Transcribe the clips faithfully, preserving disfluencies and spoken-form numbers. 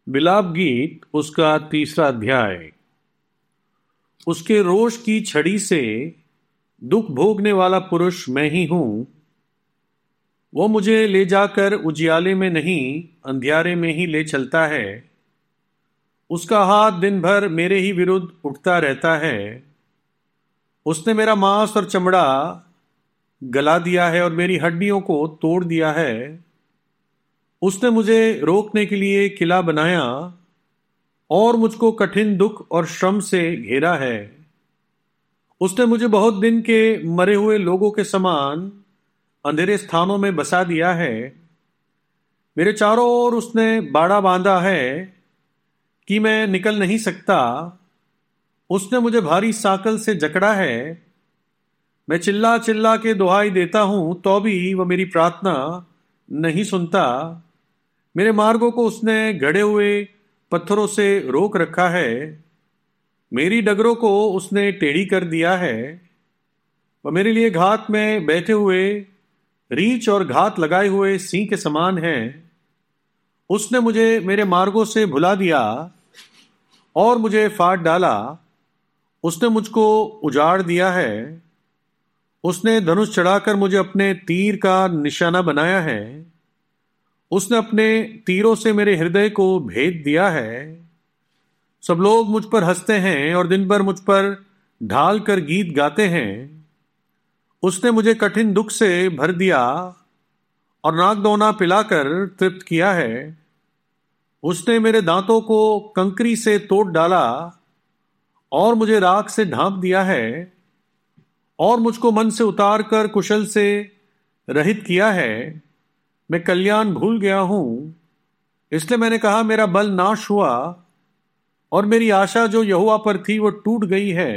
विलाप गीत उसका तीसरा अध्याय। उसके रोष की छड़ी से दुख भोगने वाला पुरुष मैं ही हूं। वो मुझे ले जाकर उजियाले में नहीं अंधियारे में ही ले चलता है। उसका हाथ दिन भर मेरे ही विरुद्ध उठता रहता है। उसने मेरा मांस और चमड़ा गला दिया है और मेरी हड्डियों को तोड़ दिया है। उसने मुझे रोकने के लिए किला बनाया और मुझको कठिन दुख और श्रम से घेरा है। उसने मुझे बहुत दिन के मरे हुए लोगों के समान अंधेरे स्थानों में बसा दिया है। मेरे चारों ओर उसने बाड़ा बांधा है कि मैं निकल नहीं सकता। उसने मुझे भारी साकल से जकड़ा है। मैं चिल्ला चिल्ला के दुहाई देता हूं तो भी वह मेरी प्रार्थना नहीं सुनता। मेरे मार्गों को उसने गड़े हुए पत्थरों से रोक रखा है। मेरी डगरों को उसने टेढ़ी कर दिया है। वह मेरे लिए घात में बैठे हुए रीछ और घात लगाए हुए सिंह के समान है। उसने मुझे मेरे मार्गों से भुला दिया और मुझे फाड़ डाला। उसने मुझको उजाड़ दिया है। उसने धनुष चढ़ाकर मुझे अपने तीर का निशाना बनाया है। उसने अपने तीरों से मेरे हृदय को भेद दिया है। सब लोग मुझ पर हंसते हैं और दिन भर मुझ पर ढाल कर गीत गाते हैं। उसने मुझे कठिन दुख से भर दिया और नागदौना पिलाकर तृप्त किया है। उसने मेरे दांतों को कंकरी से तोड़ डाला और मुझे राख से ढांप दिया है और मुझको मन से उतार कर कुशल से रहित किया है। मैं कल्याण भूल गया हूं, इसलिए मैंने कहा मेरा बल नाश हुआ और मेरी आशा जो यहोवा पर थी वो टूट गई है।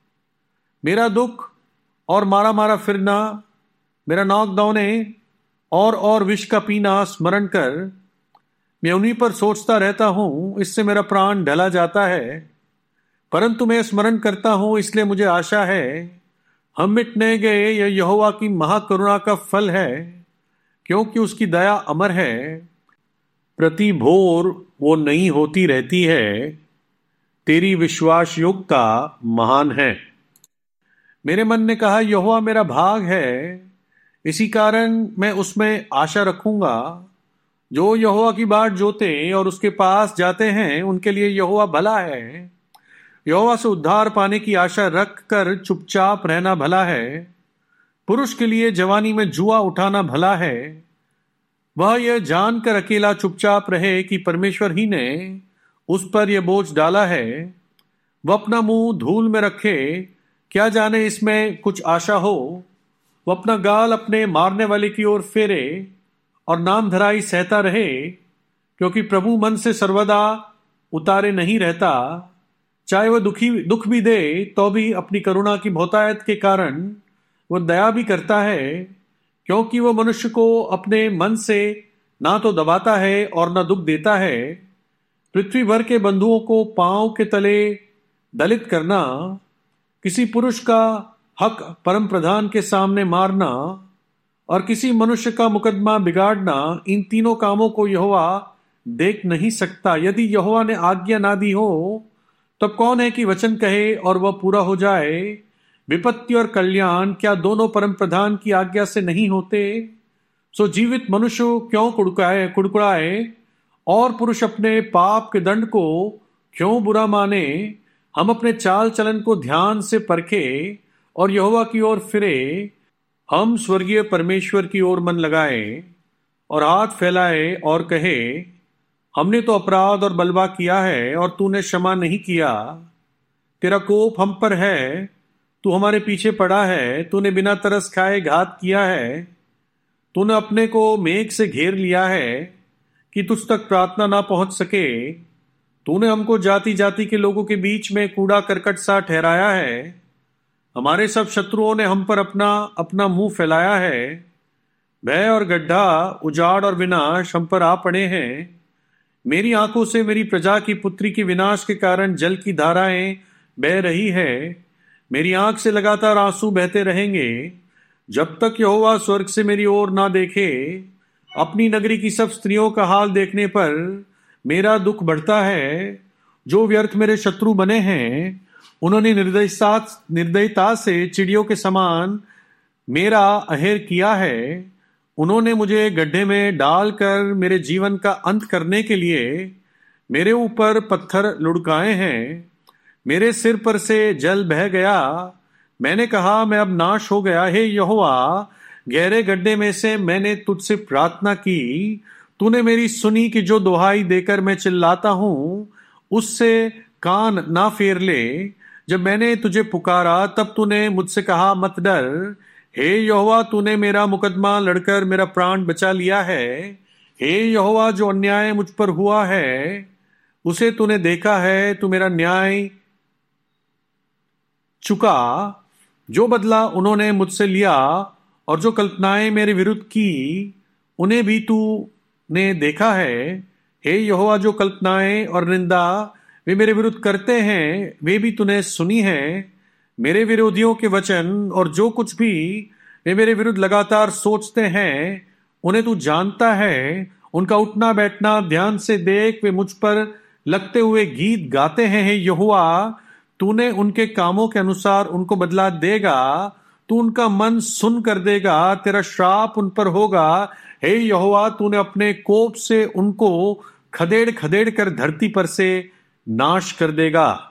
मेरा दुख और मारा मारा फिरना, मेरा नौकदौने और और विष का पीना स्मरण कर मैं उन्हीं पर सोचता रहता हूं। इससे मेरा प्राण ढला जाता है, परंतु मैं स्मरण करता हूं इसलिए मुझे आशा है। हम मिटने गए, यह यहोवा की महाकरुणा का फल है, क्योंकि उसकी दया अमर है। प्रति भोर वो नई होती रहती है। तेरी विश्वास योग्यता महान है। मेरे मन ने कहा यहोवा मेरा भाग है, इसी कारण मैं उसमें आशा रखूंगा। जो यहोवा की बाट जोते और उसके पास जाते हैं उनके लिए यहोवा भला है। यहोवा से उद्धार पाने की आशा रख कर चुपचाप रहना भला है। पुरुष के लिए जवानी में जुआ उठाना भला है। वह यह जानकर अकेला चुपचाप रहे कि परमेश्वर ही ने उस पर यह बोझ डाला है। वह अपना मुंह धूल में रखे, क्या जाने इसमें कुछ आशा हो। वह अपना गाल अपने मारने वाले की ओर फेरे और नामधराई सहता रहे, क्योंकि प्रभु मन से सर्वदा उतारे नहीं रहता। चाहे वह दुखी दुख भी दे तो भी अपनी करुणा की बहुतायत के कारण वह दया भी करता है, क्योंकि वह मनुष्य को अपने मन से ना तो दबाता है और ना दुख देता है। पृथ्वी भर के बंधुओं को पांव के तले दलित करना, किसी पुरुष का हक परम प्रधान के सामने मारना और किसी मनुष्य का मुकदमा बिगाड़ना, इन तीनों कामों को यहोवा देख नहीं सकता। यदि यहोवा ने आज्ञा ना दी हो तब कौन है कि वचन कहे और वह पूरा हो जाए। विपत्ति और कल्याण क्या दोनों परम प्रधान की आज्ञा से नहीं होते? सो जीवित मनुष्य क्यों कुड़काए कुड़कुड़ाए और पुरुष अपने पाप के दंड को क्यों बुरा माने। हम अपने चाल चलन को ध्यान से परखे और यहोवा की ओर फिरे। हम स्वर्गीय परमेश्वर की ओर मन लगाए और हाथ फैलाए और कहे, हमने तो अपराध और बलवा किया है और तूने क्षमा नहीं किया। तेरा कोप हम पर है, तू हमारे पीछे पड़ा है। तूने बिना तरस खाए घात किया है। तूने अपने को मेघ से घेर लिया है कि तुझ तक प्रार्थना ना पहुंच सके। तूने हमको जाति जाति के लोगों के बीच में कूड़ा करकट सा ठहराया है। हमारे सब शत्रुओं ने हम पर अपना अपना मुंह फैलाया है। भय और गड्ढा, उजाड़ और विनाश हम पर आ पड़े हैं। मेरी आंखों से मेरी प्रजा की पुत्री के विनाश के कारण जल की धाराएं बह रही है। मेरी आंख से लगातार आंसू बहते रहेंगे जब तक यहोवा स्वर्ग से मेरी ओर ना देखे। अपनी नगरी की सब स्त्रियों का हाल देखने पर मेरा दुख बढ़ता है। जो व्यर्थ मेरे शत्रु बने हैं, उन्होंने निर्दयता निर्दयता से चिड़ियों के समान मेरा अहेर किया है। उन्होंने मुझे गड्ढे में डालकर मेरे जीवन का अंत करने के लिए मेरे ऊपर पत्थर लुढ़काए हैं। मेरे सिर पर से जल बह गया। मैंने कहा, मैं अब नाश हो गया। हे यहोवा, गहरे गड्ढे में से मैंने तुझसे प्रार्थना की। तूने मेरी सुनी कि जो दुहाई देकर मैं चिल्लाता हूं, उससे कान ना फेर ले। जब मैंने तुझे पुकारा, तब तूने मुझसे कहा, मत डर। हे यहोवा, तूने मेरा मुकदमा लड़कर मेरा प्राण बचा लिया है। हे यहोवा, जो अन्याय मुझ पर हुआ है, उसे तूने देखा है। तू मेरा न्याय चुका। जो बदला उन्होंने मुझसे लिया और जो कल्पनाएं मेरे विरुद्ध की, उन्हें भी तूने देखा है। हे यहोवा, जो कल्पनाएं और निंदा वे मेरे विरुद्ध करते हैं, वे भी तूने सुनी है। मेरे विरोधियों के वचन और जो कुछ भी वे मेरे विरुद्ध लगातार सोचते हैं, उन्हें तू जानता है। उनका उठना बैठना ध्यान से देख। वे मुझ पर लगते हुए गीत गाते हैं। हे यहोवा, तूने उनके कामों के अनुसार उनको बदला देगा। तू उनका मन सुन कर देगा। तेरा श्राप उन पर होगा। हे यहोवा, तूने अपने कोप से उनको खदेड़ खदेड़ कर धरती पर से नाश कर देगा।